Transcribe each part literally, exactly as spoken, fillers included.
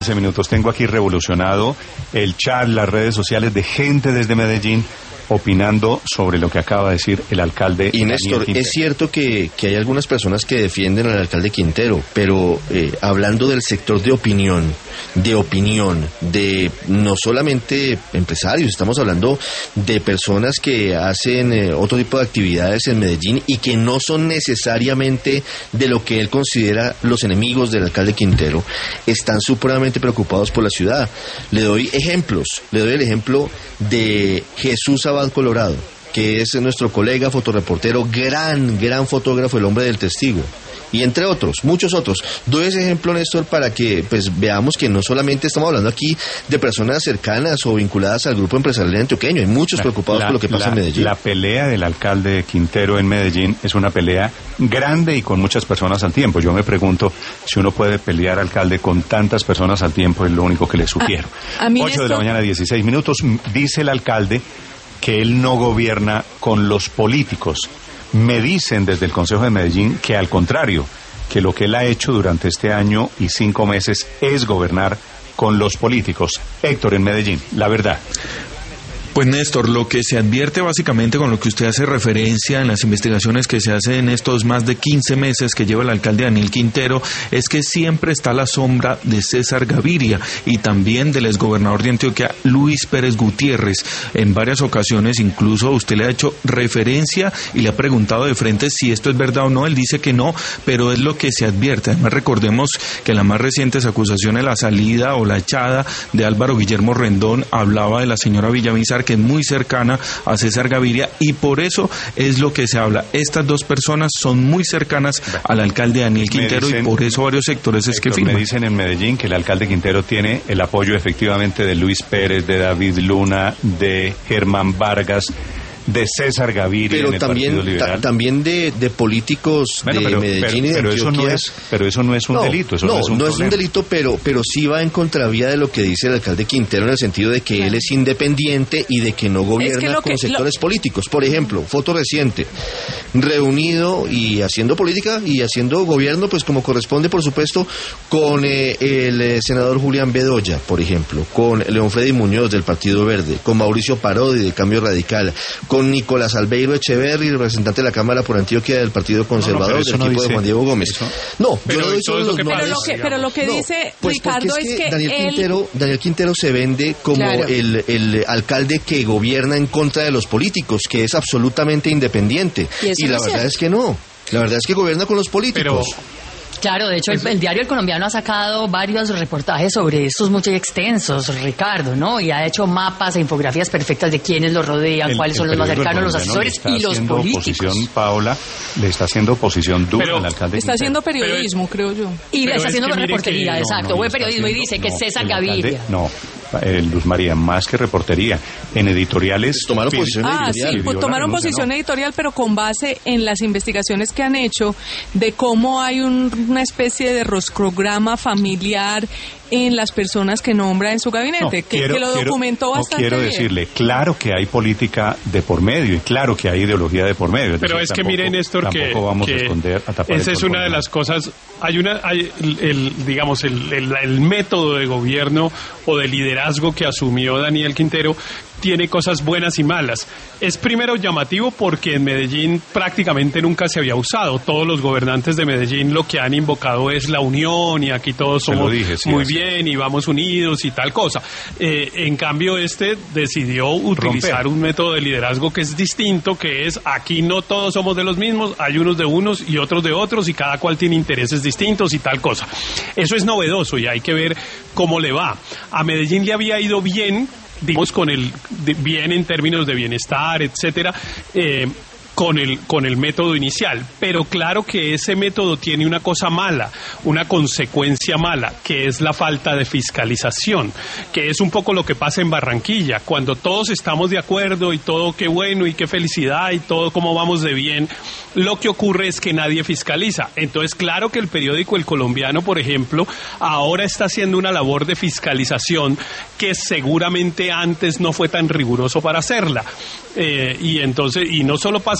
minutos. Tengo aquí revolucionado el chat, las redes sociales de gente desde Medellín opinando sobre lo que acaba de decir el alcalde. Y Néstor, es cierto que, que hay algunas personas que defienden al alcalde Quintero, pero eh, hablando del sector de opinión, de opinión, de no solamente empresarios, estamos hablando de personas que hacen eh, otro tipo de actividades en Medellín y que no son necesariamente de lo que él considera los enemigos del alcalde Quintero, están supremamente preocupados por la ciudad. Le doy ejemplos, le doy el ejemplo de Jesús Abad Colorado, que es nuestro colega fotoreportero, gran, gran fotógrafo, el hombre del testigo, y entre otros, muchos otros. Doy ese ejemplo, Néstor, para que pues veamos que no solamente estamos hablando aquí de personas cercanas o vinculadas al grupo empresarial antioqueño, hay muchos la, preocupados la, por lo que pasa la, en Medellín. La pelea del alcalde Quintero en Medellín es una pelea grande y con muchas personas al tiempo. Yo me pregunto si uno puede pelear alcalde con tantas personas al tiempo, es lo único que le sugiero. A, a mí ocho esto... de la mañana, dieciséis minutos, dice el alcalde que él no gobierna con los políticos. Me dicen desde el Consejo de Medellín que al contrario, que lo que él ha hecho durante este año y cinco meses es gobernar con los políticos. Héctor, en Medellín, la verdad. Pues Néstor, lo que se advierte básicamente con lo que usted hace referencia en las investigaciones que se hacen en estos más de quince meses que lleva el alcalde Daniel Quintero es que siempre está la sombra de César Gaviria y también del exgobernador de Antioquia, Luis Pérez Gutiérrez. En varias ocasiones incluso usted le ha hecho referencia y le ha preguntado de frente si esto es verdad o no. Él dice que no, pero es lo que se advierte. Además recordemos que en las más recientes acusaciones, la salida o la echada de Álvaro Guillermo Rendón, hablaba de la señora Villamizar, que es muy cercana a César Gaviria, y por eso es lo que se habla. Estas dos personas son muy cercanas al alcalde Daniel Quintero dicen, y por eso varios sectores es que firman. Me dicen en Medellín que el alcalde Quintero tiene el apoyo efectivamente de Luis Pérez, de David Luna, de Germán Vargas, de César Gaviria, pero en el también Partido Liberal. Ta, también de, de políticos bueno, de pero, Medellín pero, y de pero Antioquia. Eso no es, pero eso no es un no, delito, eso no, no es un no problema. es un delito, pero, pero sí va en contravía de lo que dice el alcalde Quintero, en el sentido de que claro. él es independiente y de que no gobierna es que con que, sectores lo... políticos. Por ejemplo, foto reciente, reunido y haciendo política y haciendo gobierno, pues como corresponde, por supuesto, con eh, el eh, senador Julián Bedoya, por ejemplo, con León Freddy Muñoz del Partido Verde, con Mauricio Parodi del Cambio Radical, con Nicolás Albeiro Echeverri, representante de la Cámara por Antioquia del Partido Conservador, no, no, del equipo no dice, de Juan Diego Gómez. Eso, no, pero yo no doy solo los pero nombres. lo que, pero lo que no, dice pues Ricardo es que, es que Daniel, él... Quintero, Daniel Quintero se vende como claro. el, el alcalde que gobierna en contra de los políticos, que es absolutamente independiente. Y, y la verdad cierto. es que no. La verdad es que gobierna con los políticos. Pero... Claro, de hecho el, el diario El Colombiano ha sacado varios reportajes sobre estos muy extensos, Ricardo, ¿no? Y ha hecho mapas e infografías perfectas de quiénes los rodean, el, cuáles son los más cercanos, los asesores y los políticos. Oposición, Paola, le está haciendo oposición dura pero, al alcalde. Está haciendo periodismo, pero, creo yo. Y le está haciendo reportería, que, exacto, no, no, buen periodismo, haciendo, y dice que no, César alcalde, Gaviria. No. Eh, Luz María, más que reportería, en editoriales pues tomaron posición ah, editorial. sí, pues tomaron posición no. editorial, pero con base en las investigaciones que han hecho de cómo hay un, una especie de roscograma familiar en las personas que nombra en su gabinete, no, que, quiero, que lo documentó quiero, bastante no, quiero bien. decirle, claro que hay política de por medio y claro que hay ideología de por medio. Es pero decir, es que tampoco, mire, Néstor, que, vamos que a esconder, a tapar esa es una de las cosas. Hay una, hay el, el digamos, el, el, el método de gobierno o de liderazgo que asumió Daniel Quintero tiene cosas buenas y malas. Es primero llamativo porque en Medellín prácticamente nunca se había usado. Todos los gobernantes de Medellín lo que han invocado es la unión y aquí todos somos dije, sí, muy así. bien y vamos unidos y tal cosa. Eh, en cambio este decidió utilizar Romper. un método de liderazgo que es distinto, que es aquí no todos somos de los mismos, hay unos de unos y otros de otros y cada cual tiene intereses distintos y tal cosa. Eso es novedoso y hay que ver cómo le va. A Medellín le había ido bien, digamos, con el de, bien en términos de bienestar, etcétera, eh, con el con el método inicial, pero claro que ese método tiene una cosa mala, una consecuencia mala, que es la falta de fiscalización, que es un poco lo que pasa en Barranquilla, cuando todos estamos de acuerdo y todo qué bueno y qué felicidad y todo cómo vamos de bien, lo que ocurre es que nadie fiscaliza. Entonces, claro que el periódico El Colombiano, por ejemplo, ahora está haciendo una labor de fiscalización que seguramente antes no fue tan riguroso para hacerla. Eh, y entonces, y no solo pasa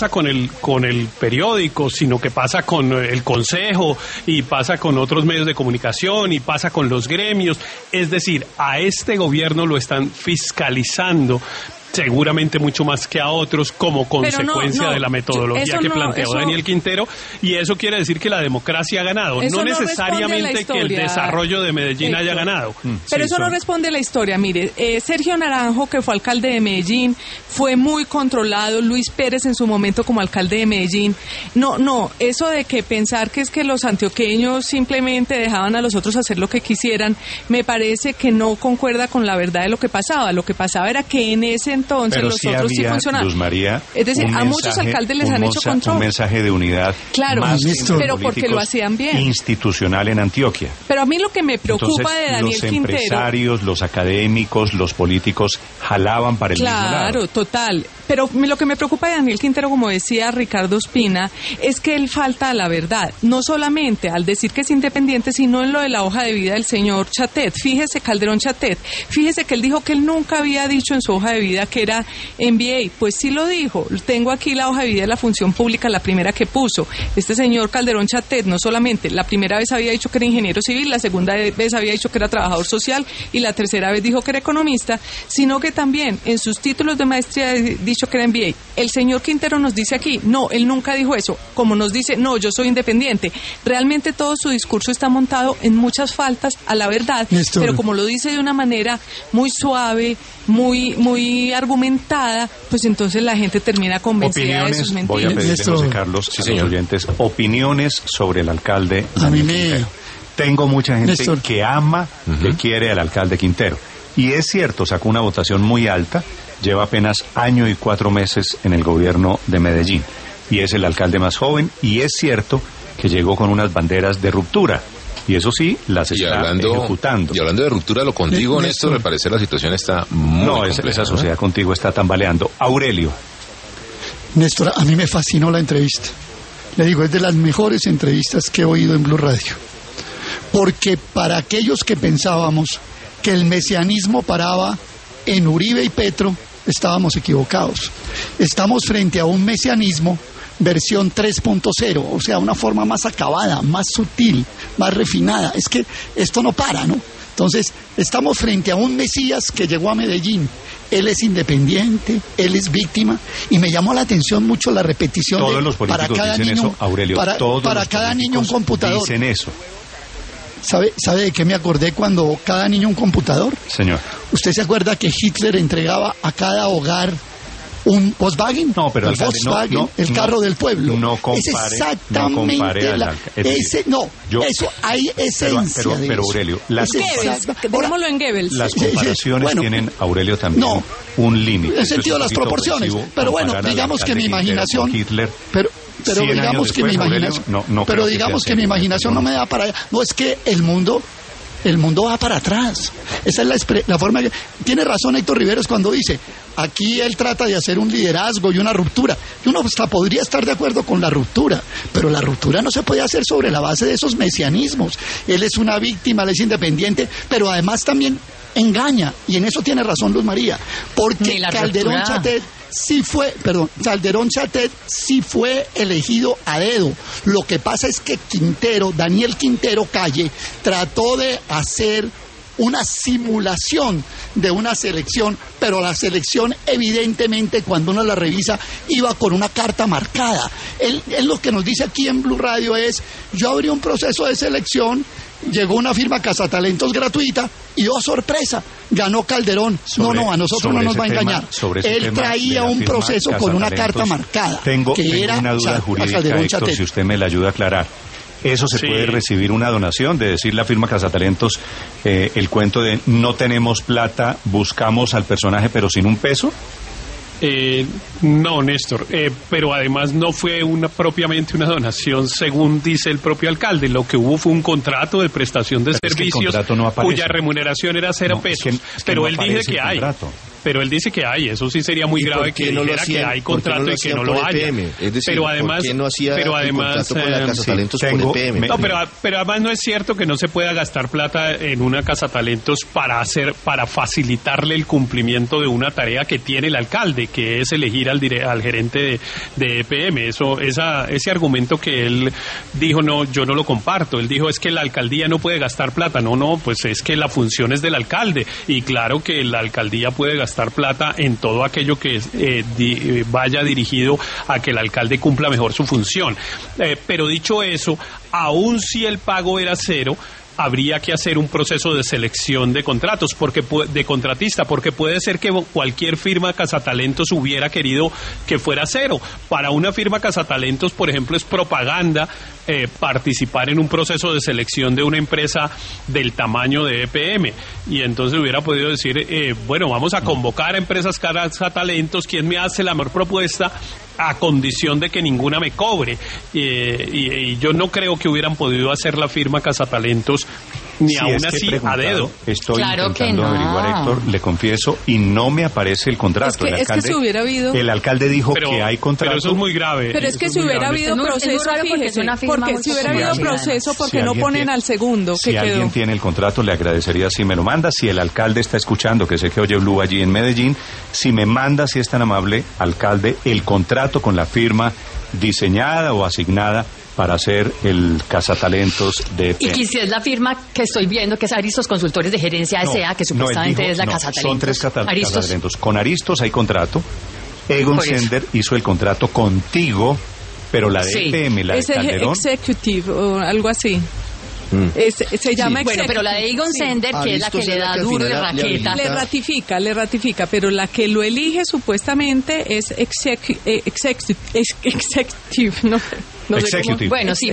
pasa con el con el periódico, sino que pasa con el consejo y pasa con otros medios de comunicación y pasa con los gremios. Es decir, a este gobierno lo están fiscalizando seguramente mucho más que a otros como consecuencia no, no, de la metodología que no, planteó eso, Daniel Quintero, y eso quiere decir que la democracia ha ganado, no necesariamente no que el desarrollo de Medellín Héctor. haya ganado. Mm, Pero sí, eso son... no responde a la historia. Mire, eh, Sergio Naranjo, que fue alcalde de Medellín, fue muy controlado, Luis Pérez en su momento como alcalde de Medellín. No, no, eso de que pensar que es que los antioqueños simplemente dejaban a los otros hacer lo que quisieran, me parece que no concuerda con la verdad de lo que pasaba. Lo que pasaba era que en ese entonces Pero los sí otros había, sí funcionaban. Luz María, es decir, a mensaje, muchos alcaldes les han hecho control. Un mensaje de unidad, claro, más pero porque lo hacían bien. Institucional en Antioquia. Pero a mí lo que me preocupa Entonces, de Daniel los Quintero... Los empresarios, los académicos, los políticos jalaban para el claro, mismo lado. Claro, total. Pero lo que me preocupa de Daniel Quintero, como decía Ricardo Ospina, es que él falta a la verdad. No solamente al decir que es independiente, sino en lo de la hoja de vida del señor Chatet. Fíjese, Calderón Chatet, fíjese que él dijo que él nunca había dicho en su hoja de vida que era M B A. Pues sí lo dijo. Tengo aquí la hoja de vida de la función pública, la primera que puso. Este señor Calderón Chatet, no solamente la primera vez había dicho que era ingeniero civil, la segunda vez había dicho que era trabajador social y la tercera vez dijo que era economista, sino que también en sus títulos de maestría dicho que era M B A. El señor Quintero nos dice aquí, no, él nunca dijo eso, como nos dice, no, yo soy independiente. Realmente todo su discurso está montado en muchas faltas a la verdad, Néstor. Pero como lo dice de una manera muy suave, muy muy argumentada, pues entonces la gente termina convencida opiniones, de sus mentiras. Voy a pedirle, José Carlos, sí, a los oyentes, opiniones sobre el alcalde. A mí me... Tengo mucha gente Néstor. que ama, uh-huh. que quiere al alcalde Quintero. Y es cierto, sacó una votación muy alta, lleva apenas año y cuatro meses en el gobierno de Medellín. Y es el alcalde más joven, y es cierto que llegó con unas banderas de ruptura. Y eso sí, las y está hablando, ejecutando. Y hablando de ruptura, lo contigo, Néstor, me parece la situación está muy No, compleja, esa, esa ¿no? sociedad contigo está tambaleando. Aurelio. Néstor, a mí me fascinó la entrevista. Le digo, es de las mejores entrevistas que he oído en Blue Radio. Porque para aquellos que pensábamos que el mesianismo paraba en Uribe y Petro, estábamos equivocados. Estamos frente a un mesianismo versión tres punto cero, o sea, una forma más acabada, más sutil, más refinada. Es que esto no para, ¿no? Entonces, estamos frente a un Mesías que llegó a Medellín. Él es independiente, él es víctima, y me llamó la atención mucho la repetición todos de los políticos para cada dicen niño, eso, Aurelio, para, todos para los cada niño un computador. Dicen eso. ¿Sabe, ¿Sabe de qué me acordé cuando cada niño un computador? Señor. ¿Usted se acuerda que Hitler entregaba a cada hogar un Volkswagen? No, pero el alcalde, Volkswagen, no, no, el carro no, al pueblo. No compare, es exactamente no compare la, al, ese, no, yo, eso hay esencia pero, pero, de pero eso. Aurelio, las, Goebbels, dejémoslo en Goebbels. Las comparaciones bueno, tienen, Aurelio, también no, un límite. En el sentido de las proporciones, pero bueno, digamos que mi imaginación, Hitler, pero pero digamos que después, mi imaginación, Aurelio, no, no pero digamos que, que mi imaginación no me da para allá. No, es que el mundo El mundo va para atrás. Esa es la, la forma que... Tiene razón Héctor Riveros cuando dice, aquí él trata de hacer un liderazgo y una ruptura. Y uno hasta podría estar de acuerdo con la ruptura, pero la ruptura no se puede hacer sobre la base de esos mesianismos. Él es una víctima, él es independiente, pero además también engaña. Y en eso tiene razón Luz María. Porque Calderón Chatet... sí fue, perdón, Calderón Chatet sí fue elegido a dedo. Lo que pasa es que Quintero, Daniel Quintero Calle, trató de hacer una simulación de una selección, pero la selección evidentemente cuando uno la revisa iba con una carta marcada. Él, él lo que nos dice aquí en Blue Radio es, yo abrí un proceso de selección, llegó una firma Cazatalentos gratuita y oh sorpresa, ganó Calderón. Sobre, no, no, a nosotros no nos va a engañar. Él traía un proceso con una carta marcada. Tengo, que tengo era una duda jurídica, Héctor, Chatet. Si usted me la ayuda a aclarar. ¿Eso se sí. puede recibir una donación? De decir la firma Cazatalentos, eh, el cuento de no tenemos plata, buscamos al personaje pero sin un peso. Eh, no, Néstor, eh, pero además no fue una propiamente una donación según dice el propio alcalde. Lo que hubo fue un contrato de prestación de pero servicios es que el contrato no aparece. Cuya remuneración era cero no, pesos. es que, es que pero no él dice que hay. pero él dice que hay, eso sí sería muy grave que no dijera hacían, que hay contrato no y que no lo haya. Es decir, pero además, ¿por qué no hacía pero el además, contrato con la Casa sí, Talentos tengo, por E P M? No, pero, pero además no es cierto que no se pueda gastar plata en una Casa Talentos para hacer, para facilitarle el cumplimiento de una tarea que tiene el alcalde, que es elegir al, dire, al gerente de, de E P M. Eso, esa, ese argumento que él dijo, no, yo no lo comparto. Él dijo, es que la alcaldía no puede gastar plata. No, no, pues es que la función es del alcalde. Y claro que la alcaldía puede gastar plata en todo aquello que eh, di, vaya dirigido a que el alcalde cumpla mejor su función. Eh, pero dicho eso, aun si el pago era cero, habría que hacer un proceso de selección de contratos, porque de contratista, porque puede ser que cualquier firma cazatalentos hubiera querido que fuera cero. Para una firma cazatalentos, por ejemplo, es propaganda eh, participar en un proceso de selección de una empresa del tamaño de E P M, y entonces hubiera podido decir, eh, bueno, vamos a convocar a empresas cazatalentos, ¿quién me hace la mejor propuesta? A condición de que ninguna me cobre. Eh, y, y yo no creo que hubieran podido hacer la firma Cazatalentos ni sí, aún así a dedo. Estoy claro intentando que no. averiguar, Héctor, le confieso, y no me aparece el contrato. Es que, el es alcalde, que si hubiera habido... El alcalde dijo pero, que hay contrato. Pero eso es muy grave. Pero es que si hubiera grave. habido es muy, proceso, es muy raro porque, fíjese, es una firma porque si hubiera habido proceso, ¿por qué si no ponen tiene, al segundo si que alguien quedó? tiene el contrato, le agradecería si me lo manda. Si el alcalde está escuchando, que sé que oye Blue allí en Medellín, si me manda, si es tan amable, alcalde, el contrato con la firma diseñada o asignada para hacer el cazatalentos de E P M. Y que si es la firma que estoy viendo, que es Aristos Consultores de Gerencia no, S A, que supuestamente no, dijo, es la no, Cazatalentos. Son tres cata- Aristos. cazatalentos. Con Aristos hay contrato. Egon Sender hizo el contrato contigo, pero la de Sí. E P M, la de Es Calderón... executive o algo así. Mm. Es, se llama Sí. Bueno, pero la de Egon sí. Sender, que es la que Aristos le es la da que al duro de final le raqueta. habilita. Le ratifica, le ratifica, pero la que lo elige supuestamente es execu- eh, execu- ex- executive, no, no sé cómo- Executive. Bueno, sí.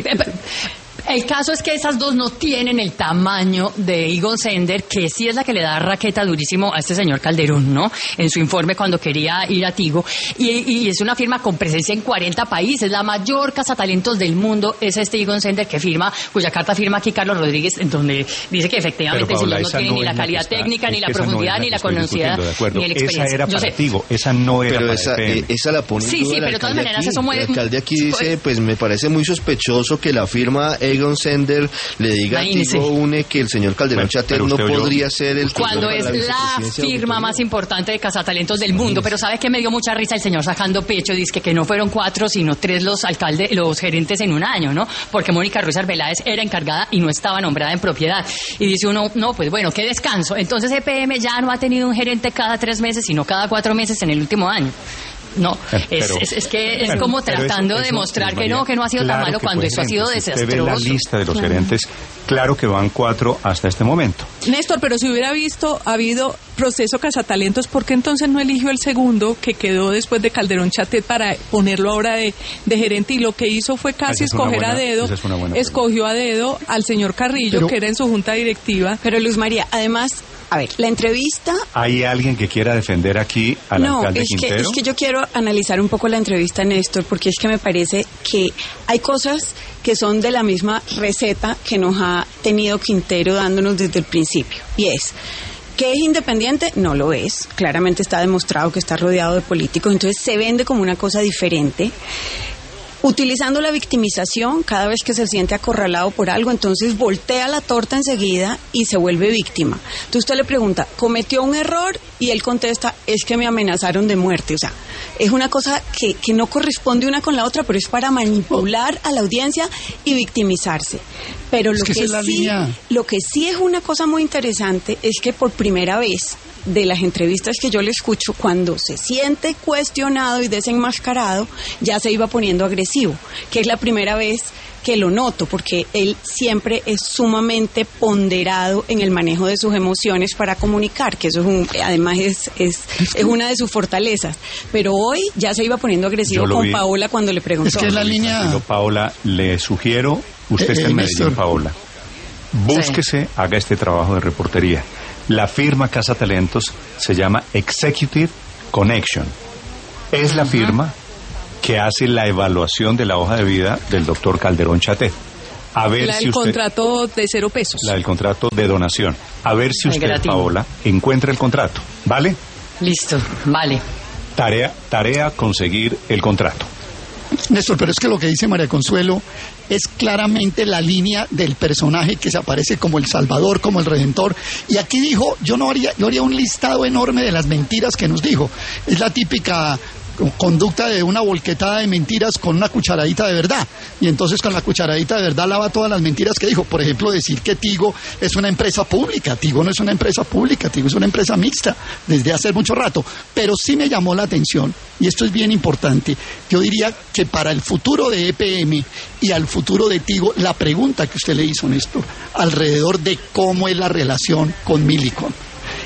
El caso es que esas dos no tienen el tamaño de Egon Sender, que sí es la que le da raqueta durísimo a este señor Calderón, ¿no? En su informe cuando quería ir a Tigo. Y, y es una firma con presencia en cuarenta países. La mayor cazatalentos del mundo es este Egon Sender que firma, cuya carta firma aquí Carlos Rodríguez, en donde dice que efectivamente Pero, el Paola, señor no esa tiene no ni es la la calidad que está- técnica, es ni la que esa no es profundidad, la ni que la estoy conocida, discutiendo, de acuerdo. ni la experiencia. Esa era Yo para sé. Tigo, esa no era Pero para esa, E P M. eh, esa la pone en Sí, duda sí, el pero de todas alcalde maneras aquí. eso mueve- El alcalde aquí pues- dice, pues me parece muy sospechoso que la firma Egon Sender le diga a Imagínese. Tigo Une que el señor Calderón Bueno, Chater pero no usted oyó- podría ser el Cuando titular es para la vicepresidencia de firma auditoría. más importante de cazatalentos del mundo. Pero ¿sabe qué? Me dio mucha risa el señor sacando pecho, dice que, que no fueron cuatro, sino tres los alcaldes, los gerentes en un año, ¿no? Porque Mónica Ruiz Arbeláez era encargada y no estaba nombrada en propiedad. Y dice uno, no, pues bueno, qué descanso. Entonces E P M ya no ha tenido un gerente cada tres meses, sino cada cuatro meses en el último año. No, Eh, es, pero- es, es que es Bueno, como pero eso- tratando de eso, demostrar Luz que no, María, que no ha sido tan claro malo que cuando fue eso ha sido gerente. Si usted ve desastroso. la lista de los gerentes, claro que van cuatro hasta este momento. Néstor, pero si hubiera visto, habido proceso cazatalentos, ¿por qué entonces no eligió el segundo que quedó después de Calderón Chatet para ponerlo ahora de, de gerente? Y lo que hizo fue casi Esa es una escoger buena- a dedo, esa es una buena escogió a dedo al señor Carrillo, Pero- que era en su junta directiva. Pero Luz María, además, a ver, la entrevista... ¿Hay alguien que quiera defender aquí al No, alcalde es que, Quintero? es que yo quiero analizar un poco la entrevista, Néstor, porque es que me parece que hay cosas que son de la misma receta que nos ha tenido Quintero dándonos desde el principio. Y es, ¿que es independiente? No lo es. Claramente está demostrado que está rodeado de políticos, entonces se vende como una cosa diferente. Utilizando la victimización cada vez que se siente acorralado por algo, entonces voltea la torta enseguida y se vuelve víctima. Entonces usted le pregunta, ¿cometió un error? Y él contesta, es que me amenazaron de muerte. O sea, es una cosa que, que no corresponde una con la otra, pero es para manipular a la audiencia y victimizarse. Pero Es lo que que, esa es la sí, línea. lo que sí es una cosa muy interesante es que por primera vez de las entrevistas que yo le escucho, cuando se siente cuestionado y desenmascarado, ya se iba poniendo agresivo, que es la primera vez que lo noto, porque él siempre es sumamente ponderado en el manejo de sus emociones para comunicar, que eso es un, además es, es, es una de sus fortalezas. Pero hoy ya se iba poniendo agresivo Yo lo con vi. Paola cuando le preguntó. Es que es la línea... Tranquilo, Paola, le sugiero, usted Eh, está eh, en Medellín, Néstor. Paola, búsquese, haga este trabajo de reportería. La firma Casa Talentos se llama Executive Connection. Es la firma que hace la evaluación de la hoja de vida del doctor Calderón Chatet. A ver La si del usted... contrato de cero pesos. La del contrato de donación. A ver si Ay, usted, gratis. Paola, encuentra el contrato. ¿Vale? Listo, vale. Tarea, tarea conseguir el contrato. Néstor, pero es que lo que dice María Consuelo es claramente la línea del personaje que se aparece como el Salvador, como el Redentor. Y aquí dijo, yo no haría, yo haría un listado enorme de las mentiras que nos dijo. Es la típica conducta de una volquetada de mentiras con una cucharadita de verdad, y entonces con la cucharadita de verdad lava todas las mentiras que dijo. Por ejemplo, decir que Tigo es una empresa pública. Tigo no es una empresa pública, Tigo es una empresa mixta desde hace mucho rato. Pero sí me llamó la atención, y esto es bien importante, yo diría que para el futuro de E P M y al futuro de Tigo, la pregunta que usted le hizo, Néstor, alrededor de cómo es la relación con Millicom,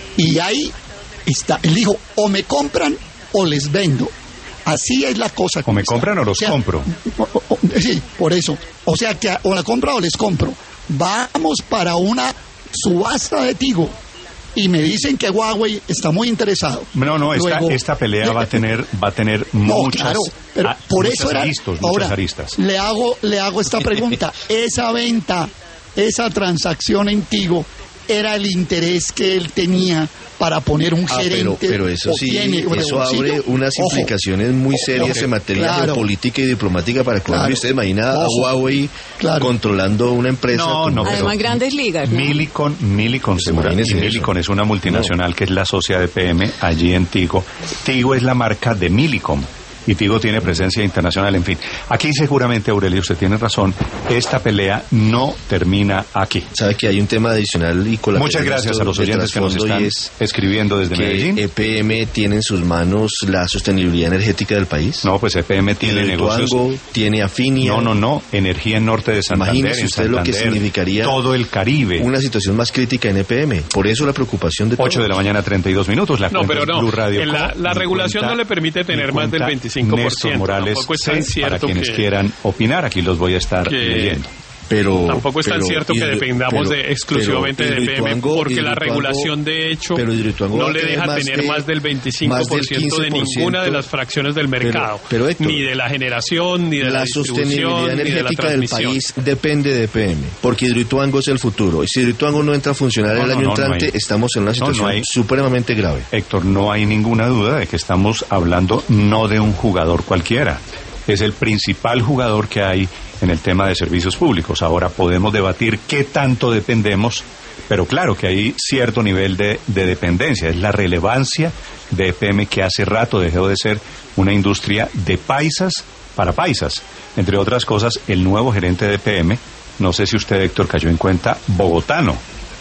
y ahí está, él dijo, o me compran o les vendo. Así es la cosa. O me compran o los o sea, compro. O, o, sí, por eso. O sea que o la compra o les compro. Vamos para una subasta de Tigo. Y me dicen que Huawei está muy interesado. No, no, esta, Luego, esta pelea va a tener, va a tener no, muchas, claro, pero a, por muchas eso era, aristos, ahora, muchas aristas. Le hago, le hago esta pregunta. Esa venta, esa transacción en Tigo, ¿era el interés que él tenía para poner un ah, gerente? Pero, pero eso sí, tiene, eso abre unas Ojo, implicaciones muy serias ojo, en materia claro, geopolítica y diplomática para Colombia. claro, Usted imagina a ojo, Huawei claro, controlando una empresa. No, no, además pero grandes ligas, ¿no? Millicom, Millicom, segura, y Millicom es una multinacional no. que es la socia de P M allí en Tigo. Tigo es la marca de Millicom. Y Tigo tiene presencia internacional, en fin. Aquí seguramente, Aurelio, usted tiene razón, esta pelea no termina aquí. Sabe que hay un tema adicional y colateral. Muchas gracias a los oyentes que nos están es escribiendo desde que Medellín. E P M tiene en sus manos la sostenibilidad energética del país. No, pues E P M tiene negocios. Tiene Afinia. No, no, no, energía en norte de Santander. Imagínese usted en Santander, lo que significaría todo el Caribe. Una situación más crítica en E P M. Por eso la preocupación de todos. ocho de la mañana, treinta y dos minutos. La no, pero no. Blue Radio la, la regulación cuenta, no le permite tener más del veinticinco por ciento. Tampoco es tan cierto para quienes que, quieran opinar, aquí los voy a estar que, leyendo. Pero, tampoco es tan pero, cierto que dependamos pero, de exclusivamente pero, de E P M, porque la Hidroituango, regulación de hecho no le deja más tener de, más del veinticinco por ciento de ninguna de las fracciones del mercado, pero, pero Héctor, ni de la generación, ni de la, la sostenibilidad energética de del país depende de E P M, porque Hidroituango es el futuro. Y si Hidroituango no entra a funcionar no, el año no, entrante, no estamos en una situación no, no hay, supremamente grave. Héctor, no hay ninguna duda de que estamos hablando no de un jugador cualquiera. Es el principal jugador que hay en el tema de servicios públicos. Ahora podemos debatir qué tanto dependemos, pero claro que hay cierto nivel de, de dependencia. Es la relevancia de E P M que hace rato dejó de ser una industria de paisas para paisas. Entre otras cosas, el nuevo gerente de E P M, no sé si usted, Héctor, cayó en cuenta, bogotano.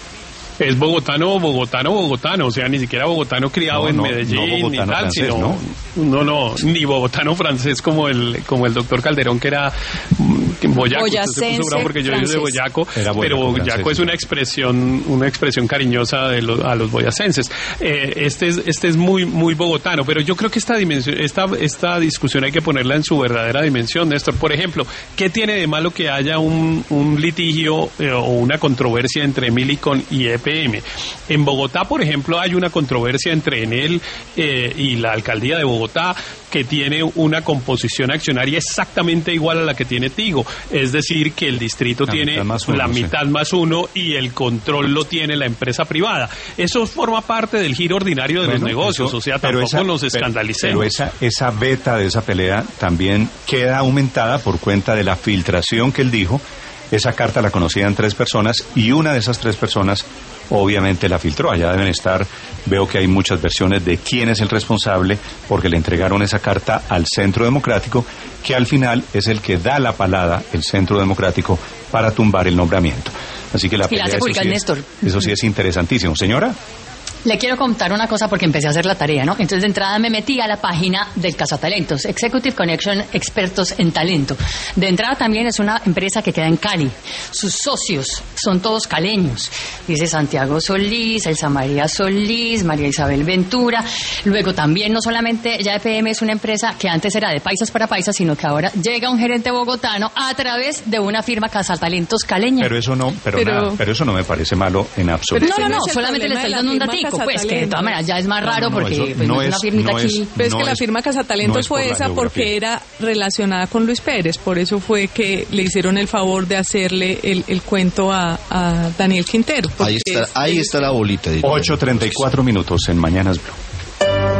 Es bogotano, bogotano, bogotano, o sea, ni siquiera bogotano criado no, en no, Medellín, no ni tal, francés, sino, ¿no? no, no, ni bogotano francés como el como el doctor Calderón, que era boyaco, boyacense, porque yo soy de Boyaco, era pero boyaco francés, es una expresión, una expresión cariñosa de los, a los boyacenses. Eh, este es, este es muy, muy bogotano, pero yo creo que esta dimensión, esta, esta discusión hay que ponerla en su verdadera dimensión, Néstor. Por ejemplo, ¿qué tiene de malo que haya un, un litigio eh, o una controversia entre Millicom y E P M? En Bogotá, por ejemplo, hay una controversia entre Enel eh, y la alcaldía de Bogotá, que tiene una composición accionaria exactamente igual a la que tiene Tigo, es decir, que el distrito la tiene mitad uno, la mitad sí. más uno y el control lo tiene la empresa privada. Eso forma parte del giro ordinario de bueno, los negocios, eso, o sea, tampoco esa, nos escandalicemos. Pero esa, esa beta de esa pelea también queda aumentada por cuenta de la filtración que él dijo. Esa carta la conocían tres personas y una de esas tres personas obviamente la filtró. Allá deben estar, veo que hay muchas versiones de quién es el responsable, porque le entregaron esa carta al Centro Democrático, que al final es el que da la palada, el Centro Democrático, para tumbar el nombramiento. Así que la pelea, eso sí, es, eso sí es interesantísimo. Señora. Le quiero contar una cosa porque empecé a hacer la tarea, ¿no? Entonces de entrada me metí a la página del Cazatalentos, Executive Connection, expertos en talento. De entrada también es una empresa que queda en Cali. Sus socios son todos caleños. Dice Santiago Solís, Elsa María Solís, María Isabel Ventura. Luego también no solamente ya E P M es una empresa que antes era de paisas para paisas, sino que ahora llega un gerente bogotano a través de una firma Cazatalentos caleña. Pero eso no, pero, pero, nada, pero eso no me parece malo en absoluto. No, no, no, solamente le estoy dando un datico. Pues que de todas maneras ya es más raro no, no, porque pues, no, no es una firmita no aquí. Es, pero es no que es, la firma Cazatalentos no fue por esa porque era relacionada con Luis Pérez, por eso fue que le hicieron el favor de hacerle el, el cuento a, a Daniel Quintero. Ahí está, ahí está la bolita. ocho treinta y cuatro minutos en Mañanas Blue.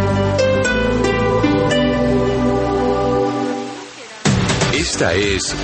Esta es